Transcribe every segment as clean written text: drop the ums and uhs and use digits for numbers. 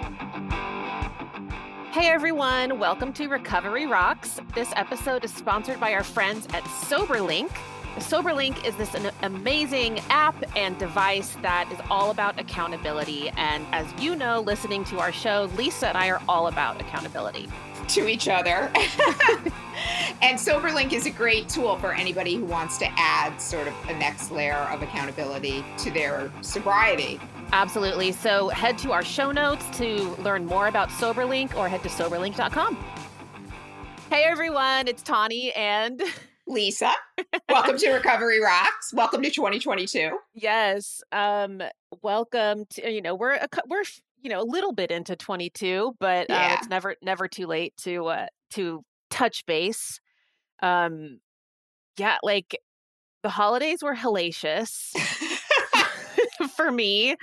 Hey everyone, welcome to Recovery Rocks. This episode is sponsored by our friends at SoberLink. SoberLink is this amazing app and device that is all about accountability. And as you know, listening to our show, Lisa and I are all about accountability. To each other. And SoberLink is a great tool for anybody who wants to add sort of a next layer of accountability to their sobriety. Absolutely. So head to our show notes to learn more about SoberLink or head to soberlink.com. Hey everyone, it's Tawny and Lisa. Welcome to Recovery Rocks. Welcome to 2022. Yes. Welcome to, we're a little bit into 22, but Yeah. it's never too late to touch base. Like the holidays were hellacious for me.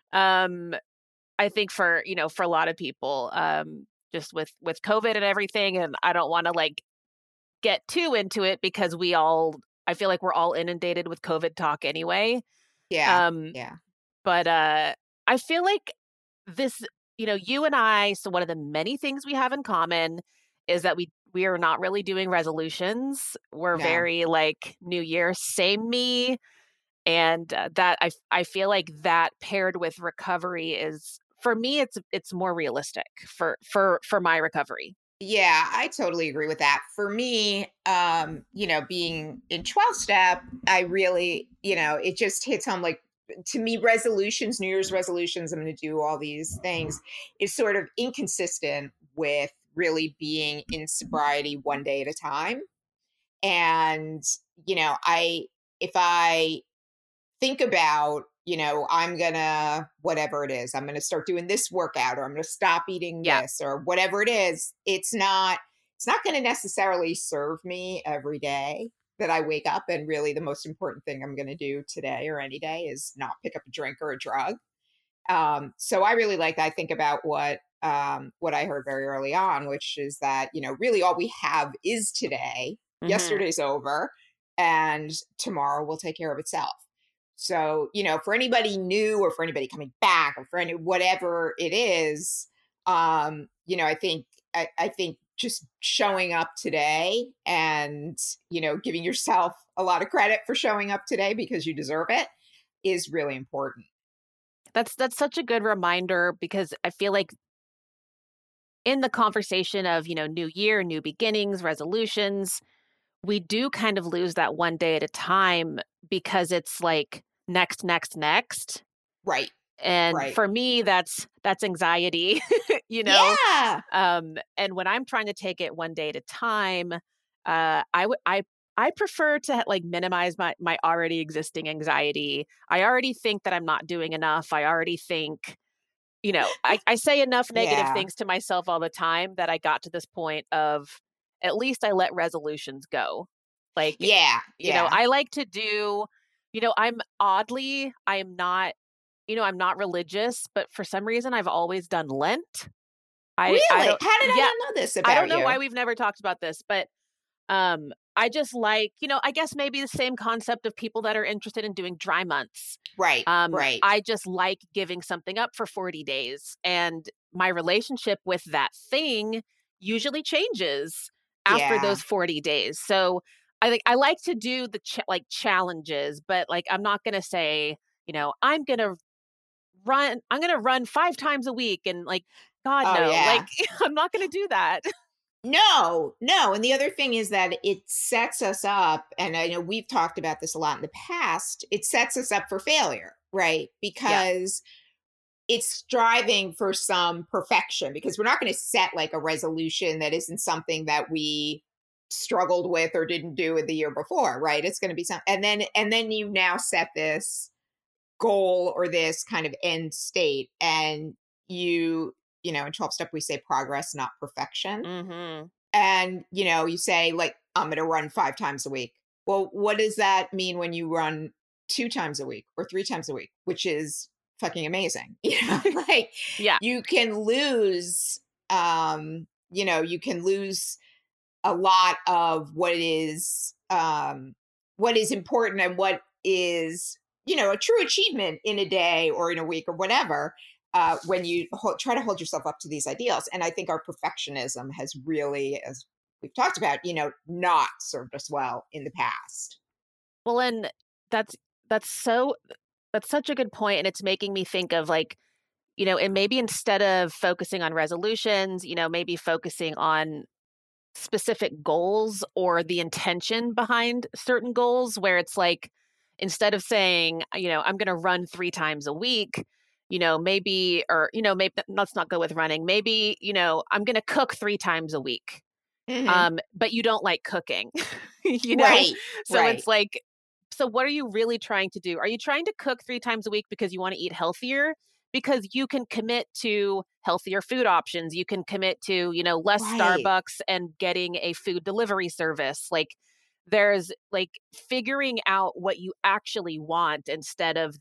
I think for a lot of people, just with COVID and everything, and I don't want to like get too into it because I feel like we're all inundated with COVID talk anyway. Yeah. But I feel like this, you and I, so one of the many things we have in common is that we are not really doing resolutions. We're very like New Year, same me. And that I feel like that paired with recovery is, for me, it's more realistic for my recovery. Yeah, I totally agree with that. For me, being in 12 step, I really, it just hits home like, to me, resolutions, New Year's resolutions, I'm going to do all these things, is sort of inconsistent with really being in sobriety one day at a time. And, if I think about, I'm gonna, whatever it is, I'm gonna start doing this workout, or I'm gonna stop eating this, or whatever it is, it's not gonna necessarily serve me every day that I wake up. And really the most important thing I'm gonna do today or any day is not pick up a drink or a drug. So I really like that. I think about what I heard very early on, which is that, really all we have is today. Mhm. Yesterday's over, and tomorrow will take care of itself. So, for anybody new or for anybody coming back or for any whatever it is, I think just showing up today and, giving yourself a lot of credit for showing up today because you deserve it is really important. That's such a good reminder, because I feel like in the conversation of, new year, new beginnings, resolutions, we do kind of lose that one day at a time because it's like next, next, next. Right. And Right. for me, that's anxiety, you know? Yeah. And when I'm trying to take it one day at a time, I prefer to like minimize my already existing anxiety. I already think that I'm not doing enough. I already think, I say enough negative Yeah. things to myself all the time that I got to this point of, at least I let resolutions go. Like, Yeah. Yeah. I like to do, I'm not religious, but for some reason I've always done Lent. Really? I How don't, did I yeah, not know this about I don't know you? why we've never talked about this, but I just like, I guess maybe the same concept of people that are interested in doing dry months. Right. Right. I just like giving something up for 40 days. And my relationship with that thing usually changes after Yeah. those 40 days. So I like to do the challenges, but like I'm not going to say, I'm going to run 5 times a week and like, God, Oh, no, like yeah. I'm not going to do that. No, no. And the other thing is that it sets us up, and I know we've talked about this a lot in the past, it sets us up for failure, right? Yeah. Because it's striving for some perfection, because we're not going to set like a resolution that isn't something that we struggled with or didn't do in the year before, right? It's going to be something. And then you now set this goal or this kind of end state, and in 12 step we say progress, not perfection. Mm-hmm. And you say like, I'm going to run 5 times a week. Well, what does that mean when you run 2 times a week or 3 times a week, which is fucking amazing? Like, Yeah. you can lose you can lose a lot of what is important and what is a true achievement in a day or in a week or whatever. when you try to hold yourself up to these ideals. And I think our perfectionism has really, as we've talked about, not served us well in the past. Well, and that's that's so that's such a good point, and it's making me think of like, and maybe instead of focusing on resolutions, maybe focusing on specific goals or the intention behind certain goals where it's like instead of saying, I'm going to run 3 times a week, maybe or maybe let's not go with running. Maybe, I'm going to cook 3 times a week. Hmm. But you don't like cooking. you know? Right, So right, it's like so what are you really trying to do? Are you trying to cook 3 times a week because you want to eat healthier? Because you can commit to healthier food options. You can commit to, less right. Starbucks and getting a food delivery service. Like there's like figuring out what you actually want instead of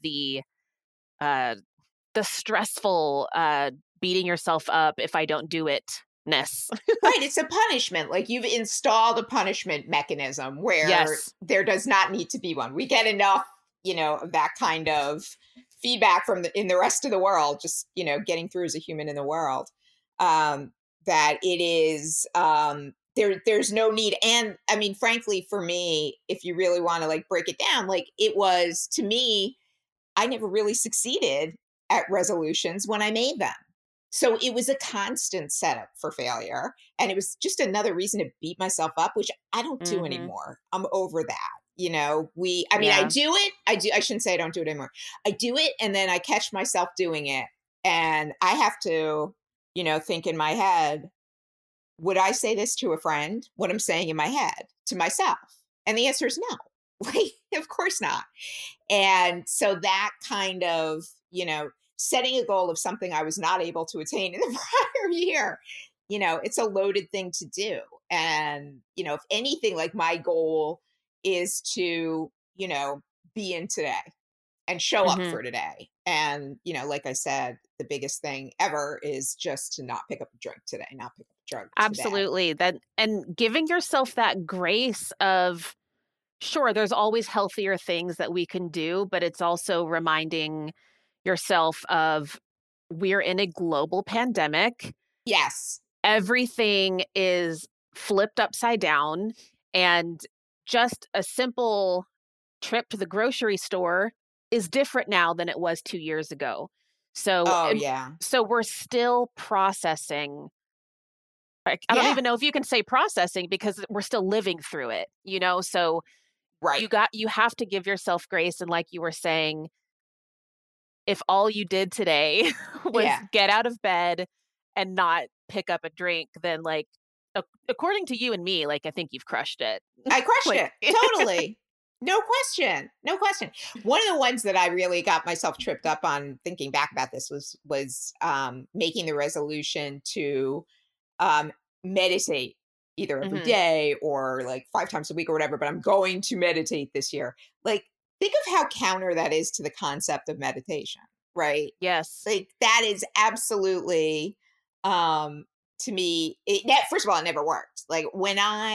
uh the stressful beating yourself up if I don't do it ness. Right, it's a punishment. Like you've installed a punishment mechanism where Yes. there does not need to be one. We get enough, of that kind of feedback from in the rest of the world, just, getting through as a human in the world. Um, that it is there's no need. And I mean, frankly, for me, if you really want to like break it down, like it was to me, I never really succeeded at resolutions when I made them. So it was a constant setup for failure. And it was just another reason to beat myself up, which I don't do Mhm. anymore. I'm over that. I mean, I Yeah. do it. I shouldn't say I don't do it anymore. I do it and then I catch myself doing it. And I have to, think in my head, would I say this to a friend? What I'm saying in my head to myself? And the answer is no. Like, of course not. And so that kind of, setting a goal of something I was not able to attain in the prior year, it's a loaded thing to do. And, if anything, like my goal is to, be in today and show up Mhm. for today. And, like I said, the biggest thing ever is just to not pick up a drink today, not pick up a drug today. Absolutely. That and giving yourself that grace of sure, there's always healthier things that we can do, but it's also reminding yourself of we're in a global pandemic. Yes. Everything is flipped upside down and just a simple trip to the grocery store is different now than it was 2 years ago. So, Oh, and yeah. so we're still processing. Like, I don't Yeah. even know if you can say processing because we're still living through it, So Right. you have to give yourself grace and like you were saying, if all you did today was Yeah. get out of bed and not pick up a drink, then like according to you and me, like I think you've crushed it. I crushed Like it. Totally. No question. No question. One of the ones that I really got myself tripped up on thinking back about this was making the resolution to um meditate either every mhm. day or like 5 times a week or whatever, but I'm going to meditate this year. Like think of how counter that is to the concept of meditation, right? Yes. Like that is absolutely um to me first of all it never worked. Like when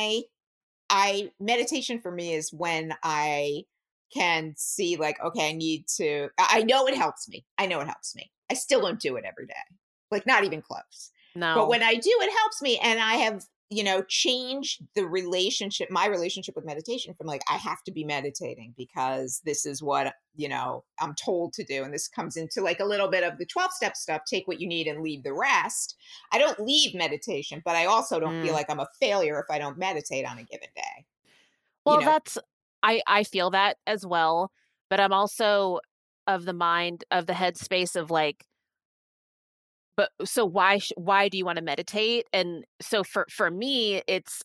I meditation for me is when I can see like, okay, I need to I know it helps me. I know it helps me. I still don't do it every day. Like not even close. But No. when I do, it helps me. And I have, changed my relationship with meditation from like, I have to be meditating because this is what, I'm told to do. And this comes into like a little bit of the 12-step stuff, take what you need and leave the rest. I don't leave meditation, but I also don't feel Mm. like I'm a failure if I don't meditate on a given day. You Well, know, that's I feel that as well, but I'm also of the mind of the headspace of like, but so why do you want to meditate? And so for me, it's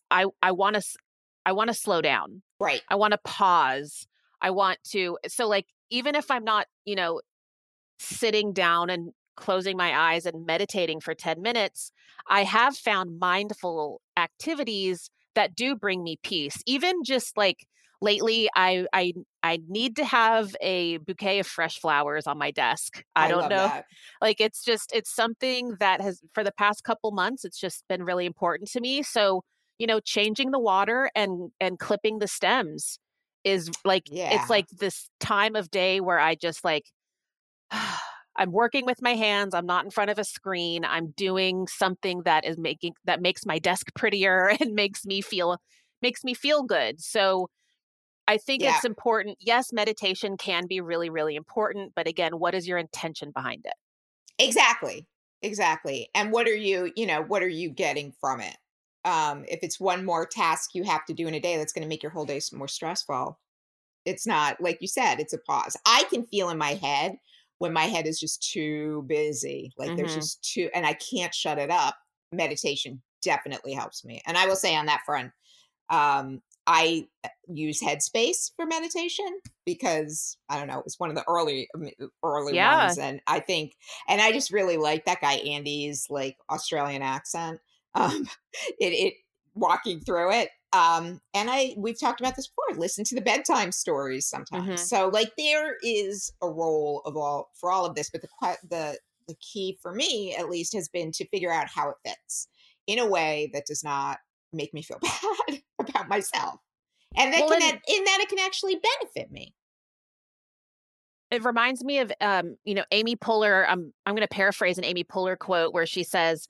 I want to slow down. right. I want to pause. I want to so like even if I'm not, sitting down and closing my eyes and meditating for 10 minutes, I have found mindful activities that do bring me peace. Even just like lately I need to have a bouquet of fresh flowers on my desk. I I don't love know. that. Like it's something that has for the past couple months it's just been really important to me. So, changing the water and clipping the stems is like it's Yeah. like this time of day where I just like I'm working with my hands. I'm not in front of a screen. I'm doing something that makes my desk prettier and makes me feel good. So I think Yeah, it's important. Yes, meditation can be really, really important. But again, what is your intention behind it? exactly. Exactly. And what are you getting from it? If it's one more task you have to do in a day that's going to make your whole day more stressful, it's not, like you said, it's a pause. I can feel in my head when my head is just too busy, like there's Hmm. just too, and I can't shut it up. Meditation definitely helps me. And I will say on that front, I use Headspace for meditation because I don't know, it was one of the early Yeah. ones, and I think, and I just really like that guy Andy's like Australian accent. Um, it walking through it. And we've talked about this before. Listen to the bedtime stories sometimes. Hmm. So like there is a role of all for all of this, but the key for me at least has been to figure out how it fits in a way that does not make me feel bad about myself. And Well, and in that it can actually benefit me. it reminds me of, Amy Poehler. I'm going to paraphrase an Amy Poehler quote where she says,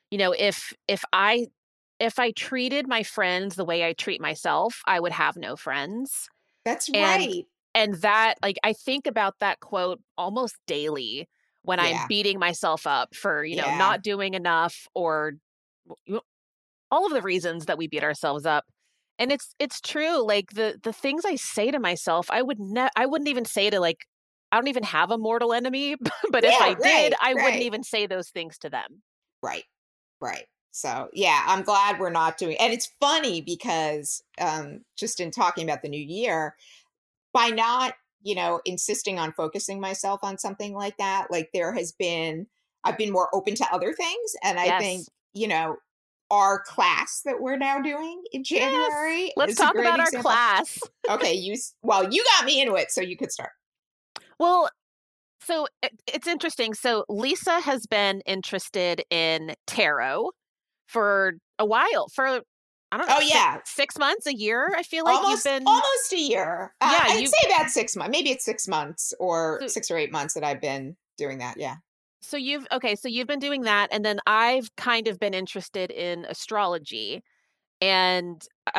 if I treated my friends the way I treat myself, I would have no friends. That's And right. that, like, I think about that quote almost daily when I'm Yeah. beating myself up for, Yeah. not doing enough, or w- all of the reasons that we beat ourselves up. And it's true. Like, the things I say to myself, I wouldn't even say to, like, I don't even have a mortal enemy, but if I Yeah, did, right, I wouldn't right. even say those things to them. Right. Right. So, yeah, I'm glad we're not doing, and it's funny because just in talking about the new year, by not, insisting on focusing myself on something like that, like I've been more open to other things, and I think, Yes. our class that we're now doing in Yes. January Let's is a talk great about our example. class. Okay, well, you got me into it, so you could start. Well, so it's interesting. So Lisa has been interested in tarot for a while, for, I don't know, Oh yeah, 6 months, a year. I feel like you've been, almost a year. yeah, I'd say about 6 months. Maybe it's 6 months or so 6 or 8 months that I've been doing that. Yeah. so you've been doing that, and then I've kind of been interested in astrology. And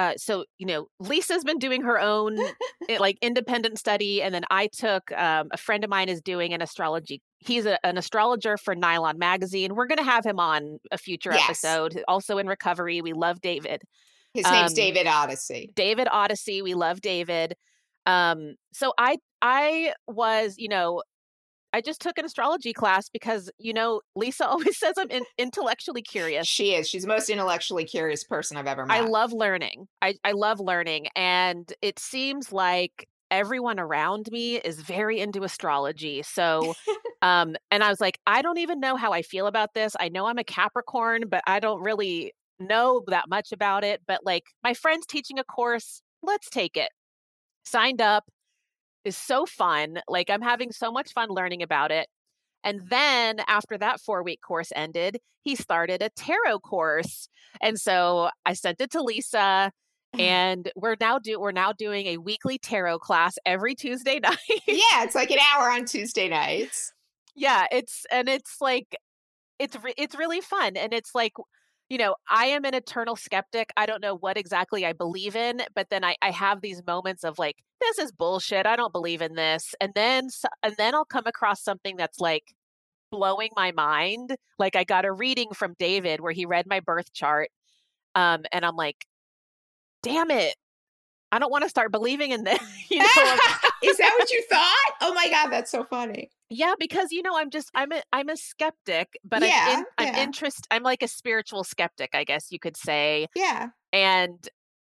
Lisa's been doing her own, like, independent study, and then I took, a friend of mine is doing an astrology. He's an astrologer for Nylon Magazine. We're going to have him on a future Yes. episode. Also in recovery, we love David. His name's Um, David Odyssey. David Odyssey, we love David. So I was, I just took an astrology class because, Lisa always says I'm intellectually curious. She is. She's the most intellectually curious person I've ever I met. love learning. I love learning, and it seems like everyone around me is very into astrology. So, and I was like, I don't even know how I feel about this. I know I'm a Capricorn, but I don't really know that much about it. But, like, my friend's teaching a course, let's take it. Signed up, is so fun. Like, I'm having so much fun learning about it. And then after that 4-week course ended, he started a tarot course. And so I sent it to Lisa, and we're now doing a weekly tarot class every Tuesday night. Yeah, it's like an hour on Tuesday nights. Yeah, it's like it's really fun, and it's like, I am an eternal skeptic. I don't know what exactly I believe in, but then I have these moments of, like, this is bullshit. I don't believe in this. And then I'll come across something that's, like, blowing my mind. Like, I got a reading from David where he read my birth chart, and I'm like, "Damn it. I don't wanna start believing in this." Is that what you thought? Oh my god, that's so funny. Yeah, because, I'm a skeptic, but Yeah, yeah, I'm like a spiritual skeptic, I guess you could say. yeah. And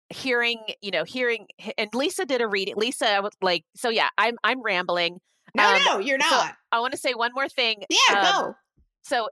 hearing and Lisa did a reading. Lisa, I was like, so yeah, I'm rambling. No, Um, no, you're so not. I wanna say one more thing. Yeah, go. So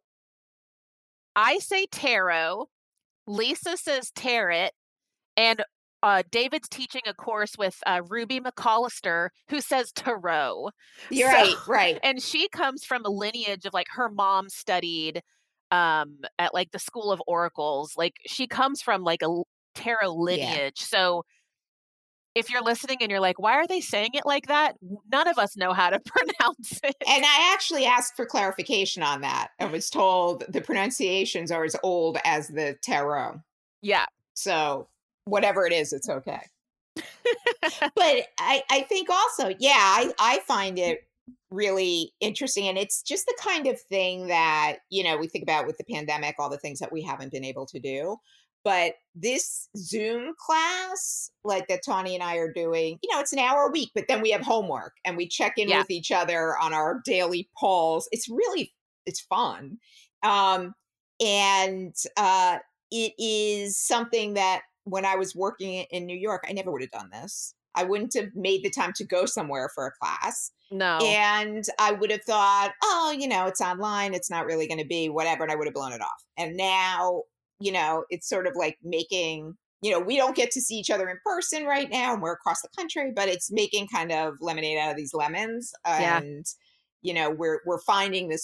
I say tarot, Lisa says tarot, and, David's teaching a course with, Ruby McAllister, who says tarot. You're So, right, right. and she comes from a lineage of, like, her mom studied, at, like, the School of Oracles. Like, she comes from, like, a tarot Yeah. lineage. So if you're listening and you're like, "Why are they saying it like that?" None of us know how to pronounce it. And I actually asked for clarification on that and was told the pronunciations are as old as the tarot. Yeah. So whatever it is, it's okay. But I think also, yeah, I find it really interesting. And it's just the kind of thing that, we think about with the pandemic, all the things that we haven't been able to do. But this Zoom class, like that Tawny and I are doing, it's an hour a week, but then we have homework and we check in Yeah. with each other on our daily polls. It's fun. Um, and it is something that when I was working in New York, I never would have done this. I wouldn't have made the time to go somewhere for a class. No. And I would have thought, oh, it's online. It's not really going to be whatever. And I would have blown it off. And now, it's sort of like making, we don't get to see each other in person right now and we're across the country, but it's making kind of lemonade out of these lemons. Yeah. And, we're finding this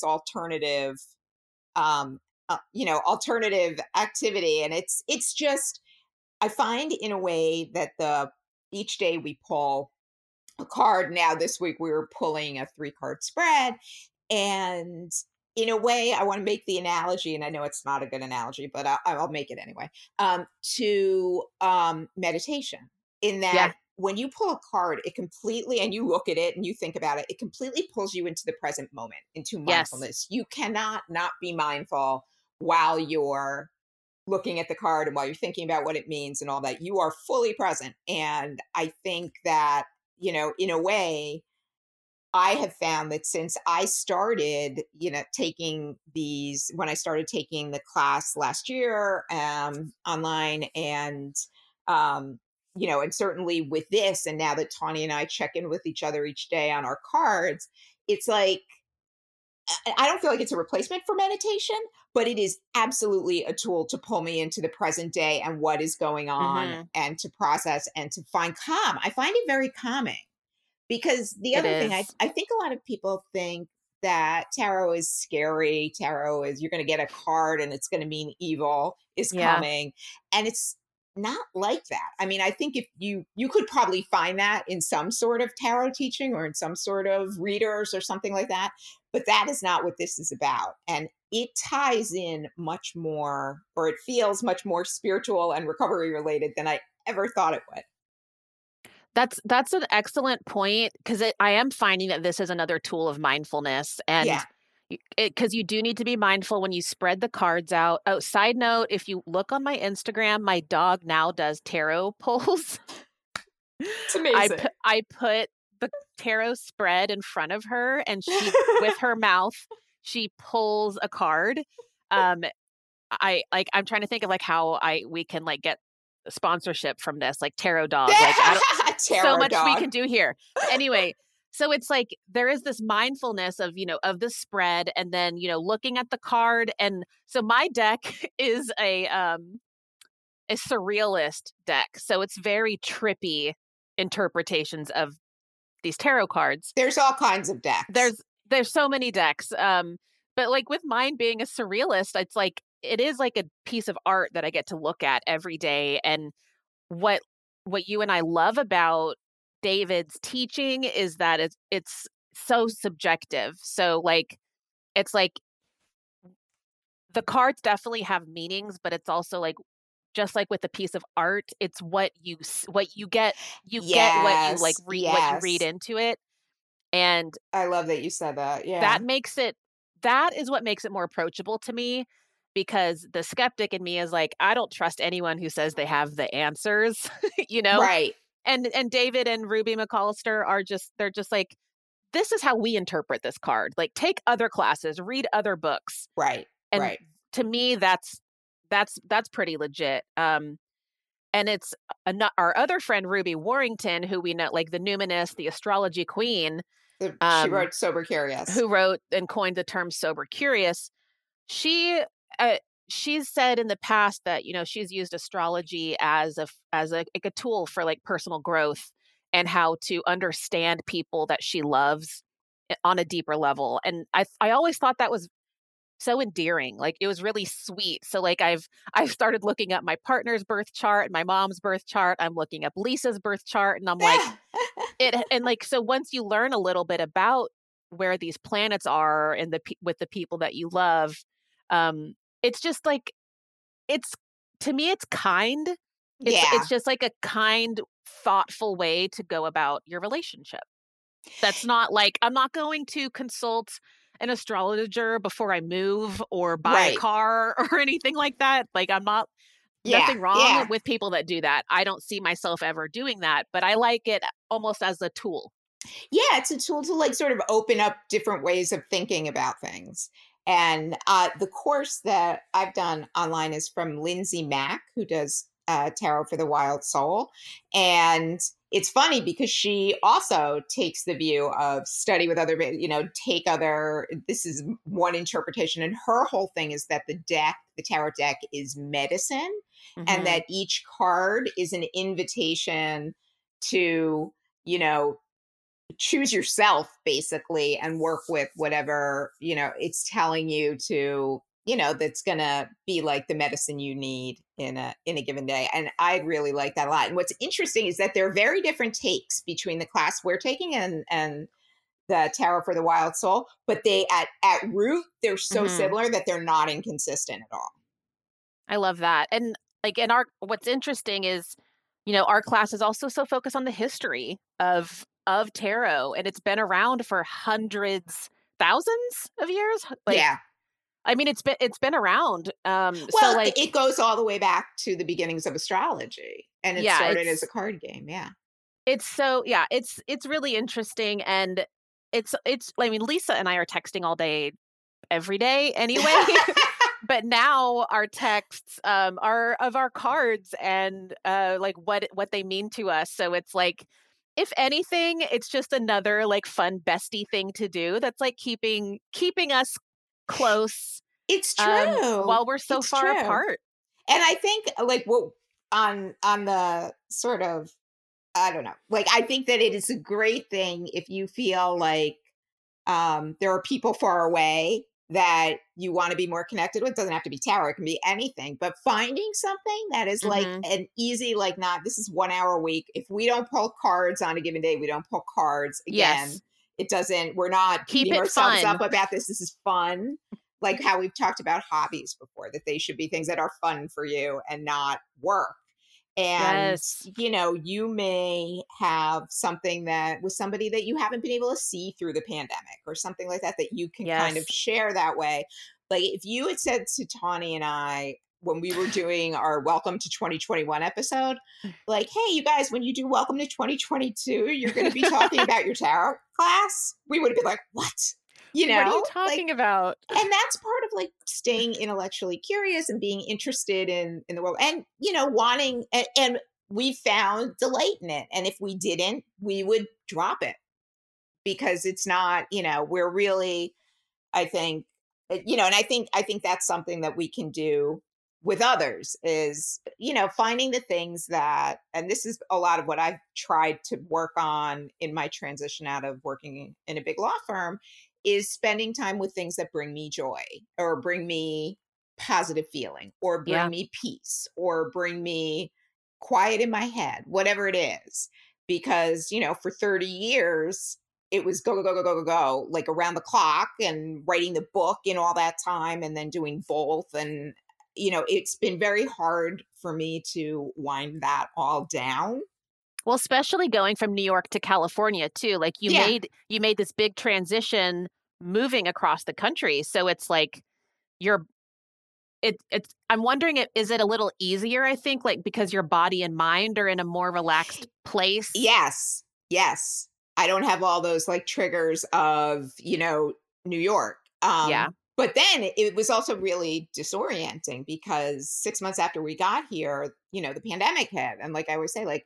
um, alternative activity. And it's just, I find in a way that each day we pull a card. Now this week we were pulling a 3-card spread, and in a way I want to make the analogy, and I know it's not a good analogy, but I'll make it anyway. To meditation, in Yeah. that when you pull a card, it completely, and you look at it and you think about it, it completely pulls you into the present moment, into Yes. mindfulness. You cannot not be mindful while you're looking at the card and while you're thinking about what it means and all that. You are fully present. And I think that, in a way, I have found that since I started, when I started taking the class last year, online, um, and certainly with this, and now that Tawny and I check in with each other each day on our cards, it's like, I don't feel like it's a replacement for meditation, but it is absolutely a tool to pull me into the present day and what is going on, Mhm. and to process and to find calm. I find it very calming, because the It other thing, is. I think a lot of people think that tarot is scary. Tarot is, you're going to get a card and it's going to mean evil is Yeah. coming. And it's not like that. I mean, I think if you could probably find that in some sort of tarot teaching or in some sort of readers or something like that, but that is not what this is about. And it ties in much more, or it feels much more spiritual and recovery related than I ever thought it would. That's an excellent point, 'cause I am finding that this is another tool of mindfulness, Yeah. and because you do need to be mindful when you spread the cards out. Oh, side note, if you look on my Instagram, my dog now does tarot pulls. It's amazing. I put the tarot spread in front of her, and she, with her mouth, she pulls a card. Um, I'm trying to think of, like, how I we can, like, get sponsorship from this, like, tarot dog, like, I don't so Terror much we dog. can do here. Anyway, so it's like there is this mindfulness of, of the spread, and then, looking at the card. And so my deck is a surrealist deck. So it's very trippy interpretations of these tarot cards. There's all kinds of decks. There's so many decks. But like with mine being a surrealist, it's like it is like a piece of art that I get to look at every day. And what you and I love about David's teaching is that it's so subjective. So like it's like the cards definitely have meanings, but it's also like just like with a piece of art, it's what you get what you like Yes, what you read yes. into it. And I love that you said that. that Yeah. makes it that is what makes it more approachable to me, because the skeptic in me is like, I don't trust anyone who says they have the answers, you know? Right, And David and Ruby McAllister they're just like, this is how we interpret this card. Like, take other classes, read other books. right, And right. to me, that's pretty legit. And it's our other friend Ruby Warrington, who we know, like the numinist, the astrology queen, She um, wrote Sober Curious. who wrote and coined the term sober curious. She uh, she's said in the past that she's used astrology as like a tool for like personal growth, and how to understand people that she loves on a deeper level. And I always thought that was so endearing. Like, it was really sweet. So, like, I've started looking up my partner's birth chart, my mom's birth chart. I'm looking up Lisa's birth chart, and I'm like, and like, so once you learn a little bit about where these planets are and with the people that you love, it's just like, it's to me, it's kind. It's Yeah. just like a kind, thoughtful way to go about your relationship. That's not like, I'm not going to consult an astrologer before I move or buy a Right. car or anything like that. Like, I'm not Yeah. nothing wrong Yeah. with people that do that. I don't see myself ever doing that, but I like it almost as a tool. Yeah, it's a tool to like sort of open up different ways of thinking about things. And the course that I've done online is from Lindsay Mack, who does Tarot for the Wild Soul. And it's funny because she also takes the view of study with other, take other, this is one interpretation. And her whole thing is that the tarot deck is medicine, and Mhm. that each card is an invitation to, you know, choose yourself basically and work with whatever it's telling you to, that's gonna be like the medicine you need in a given day. And I really like that a lot. And what's interesting is that there are very different takes between the class we're taking and the Tarot for the Wild Soul, but they at root they're so Mhm. similar that they're not inconsistent at all. I love that. And like, in our what's interesting is, our class is also so focused on the history of tarot, and it's been around for hundreds, thousands of years. Like, Yeah. I mean, it's been around. So Well, like, it goes all the way back to the beginnings of astrology, and it yeah, started as a card game. Yeah. it's so yeah, it's really interesting, and it's I mean, Lisa and I are texting all day every day anyway. But now our texts, are of our cards and, like, what they mean to us, so it's like, if anything, it's just another, like, fun bestie thing to do that's, like, keeping us close, It's true. while we're so It's far true. apart. And I think like what on the sort of, I don't know. Like I think that it is a great thing if you feel like there are people far away that you want to be more connected with. It doesn't have to be tarot, it can be anything. But finding something that is like Mhm. an easy, like not this is 1 hour a week. If we don't pull cards on a given day, we don't pull cards again. Yes. It doesn't, we're not Keep beating it ourselves fun. up about this. This is fun. Like how we've talked about hobbies before, that they should be things that are fun for you and not work. And Yes. you may have something that with somebody that you haven't been able to see through the pandemic or something like that, that you can kind of Yes. share that way. Like if you had said to Tawny and I when we were doing our Welcome to 2021 episode, like, hey, you guys, when you do Welcome to 2022, you're going to be talking about your tarot class, we would have been like, what? What are you Like, talking about? and that's part of like staying intellectually curious and being interested in the world, and wanting, and we found delight in it. And if we didn't, we would drop it because it's not, we're really, I think, and I think that's something that we can do with others is, finding the things that, and this is a lot of what I've tried to work on in my transition out of working in a big law firm, is spending time with things that bring me joy or bring me positive feeling or bring Yeah. me peace or bring me quiet in my head, whatever it is. Because, for 30 years, it was go, go, go, go, go, go, go, like around the clock and writing the book in all that time and then doing both. And, it's been very hard for me to wind that all down. Well, especially going from New York to California too, like, Yeah. you made this big transition moving across the country, so it's like, you're it's I'm wondering, is it a little easier, I think, like, because your body and mind are in a more relaxed place? Yes. Yes. I don't have all those like triggers of, New York. Yeah. But then it was also really disorienting because 6 months after we got here, the pandemic hit. And like I always say, like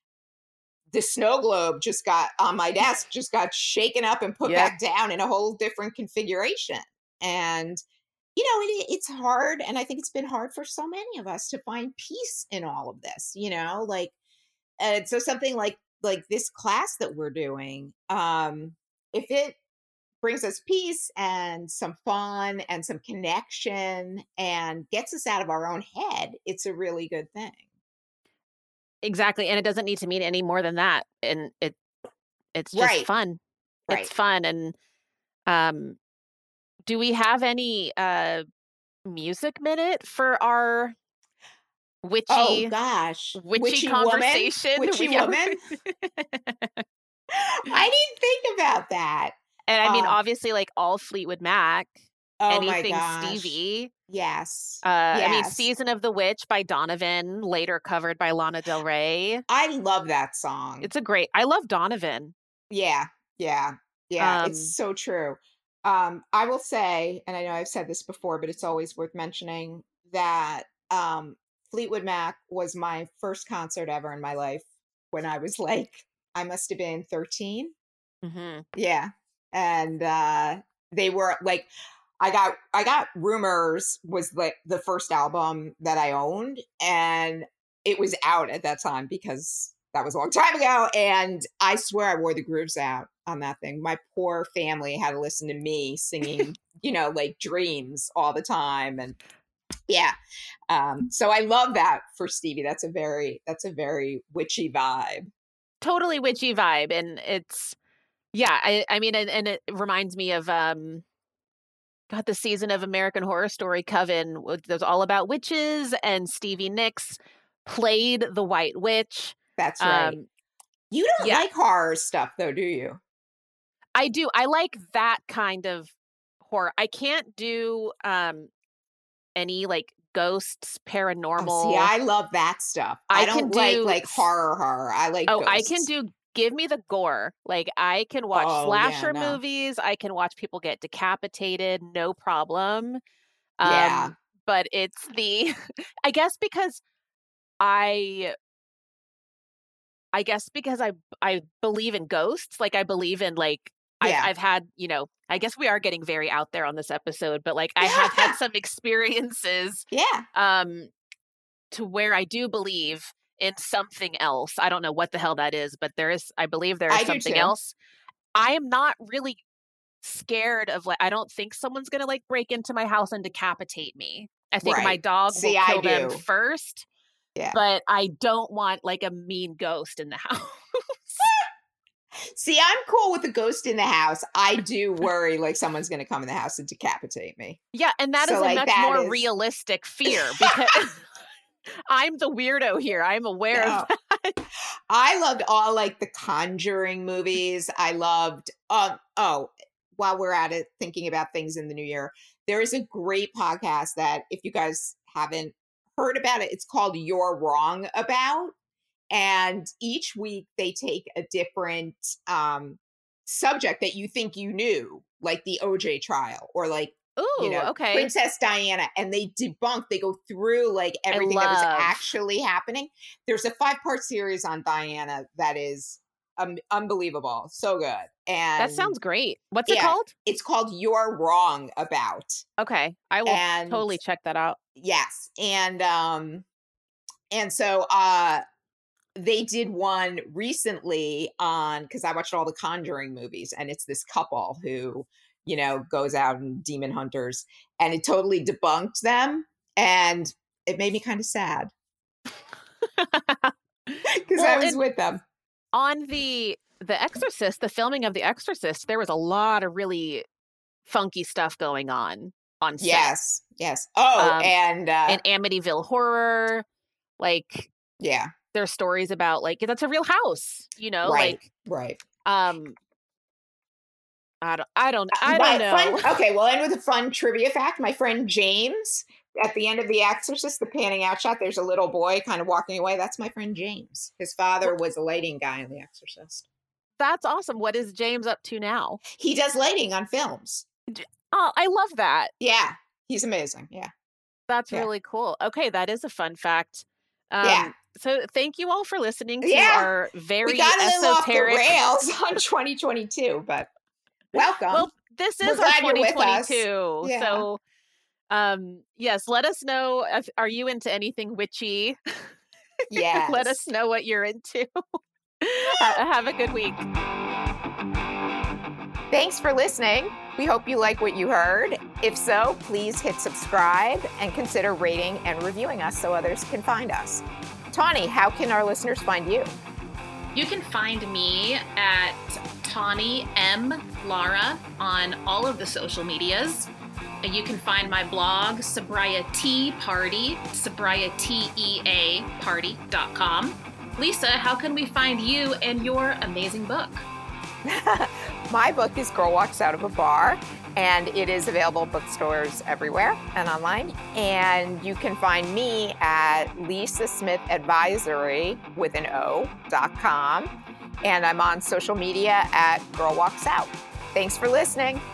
the snow globe just got on my desk, just got shaken up and put Yep. back down in a whole different configuration. And, it's hard. And I think it's been hard for so many of us to find peace in all of this, like, so something like this class that we're doing, if it brings us peace and some fun and some connection and gets us out of our own head, it's a really good thing. Exactly, and it doesn't need to mean any more than that, and it's just Right. fun. Right. It's fun, and, um, do we have any, music minute for our Oh witchy gosh. witchy Witchy woman? conversation? Witchy Yeah, woman? I didn't think about that. and I mean, Um, obviously, like, all Fleetwood Mac, oh my anything gosh. Stevie. Yes. I mean, Yes. "Season of the Witch" by Donovan, later covered by Lana Del Rey. I love that song. It's a great I love Donovan. Yeah. Yeah. Yeah. It's Um, so true. I will say, and I know I've said this before, but it's always worth mentioning that Fleetwood Mac was my first concert ever in my life when I was like, I must have been 13. mhm. Yeah. And they were like I got Rumors was like the first album that I owned, and it was out at that time because that was a long time ago, and I swear I wore the grooves out on that thing. My poor family had to listen to me singing, like Dreams all the time, and yeah. So I love that for Stevie. That's a very witchy vibe. Totally witchy vibe, and it's yeah, I mean, and it reminds me of, God, the season of American Horror Story, Coven, it was all about witches, and Stevie Nicks played the White Witch. That's right. Um, You don't yeah, like horror stuff though, do you? I do. I like that kind of horror. I can't do, any, like, ghosts, Oh, see, paranormal. I love that stuff. I I can don't like do horror. I like I can ghosts. do give me the gore. Like, I can watch Oh, yeah, slasher no. movies, I can watch people get decapitated, no problem. Yeah. But it's the I guess because I I guess because I believe in ghosts, like, I believe in, like Yeah. I've had, I guess we are getting very out there on this episode, but, like, I have had some experiences, Yeah. um, to where I do believe in something else. I don't know what the hell that is, but I believe there is I do something too. else. I am not really scared of, like I don't think someone's gonna, like, break into my house and decapitate me. I think my Right. dog will See, I kill them do. first, Yeah. but I don't want, like, a mean ghost in the house. See, I'm cool with the ghost in the house. I do worry like someone's going to come in the house and decapitate me. Yeah, and that So is a like much that more is realistic fear because I'm the weirdo here, I'm aware of no. that. I loved all like the Conjuring movies. I loved while we're at it thinking about things in the new year, there is a great podcast that if you guys haven't heard about it, it's called You're Wrong About. And each week they take a different subject that you think you knew, like the OJ trial or like, Ooh, okay. Princess Diana, and they go through like I everything that was love actually happening. There's a 5-part series on Diana that is unbelievable. So good. that And sounds great. What's it yeah, called? it's called You're Wrong About. Okay, I will And totally check that out. yes. And so they did one recently on because I watched all the Conjuring movies, and it's this couple who, goes out and demon hunters, and it totally debunked them, and it made me kind of sad because I Well, was and with them. on The Exorcist, the filming of The Exorcist, there was a lot of really funky stuff going on set. Yes, yes. Oh, Um, and and Amityville Horror, like, yeah, there's stories about, like, that's a real house, right, like, right. um, I don't My know. fun. Okay, we'll end with a fun trivia fact. My friend James, at the end of The Exorcist, the panning out shot, there's a little boy kind of walking away. That's my friend James. His father was a lighting guy in The Exorcist. That's awesome. What is James up to now? He does lighting on films. Oh, I love that. Yeah, he's amazing. Yeah, That's yeah, really cool. Okay, that is a fun fact. yeah, So thank you all for listening to yeah. our We very got a little off the esoteric. rails on 2022, but welcome. Well, this We're is our glad you're with us. 2022. Yeah. So, yes, let us know. Are you into anything witchy? Yes. Let us know what you're into. Have a good week. Thanks for listening. We hope you like what you heard. If so, please hit subscribe and consider rating and reviewing us so others can find us. Tawny, how can our listeners find you? You can find me at Tawny M. Lara on all of the social medias. And you can find my blog, Sobriety Party, sobrietyparty.com. Lisa, how can we find you and your amazing book? My book is Girl Walks Out of a Bar, and it is available at bookstores everywhere and online. And you can find me at lisasmithadvisory.com. And I'm on social media at Girl Walks Out. Thanks for listening.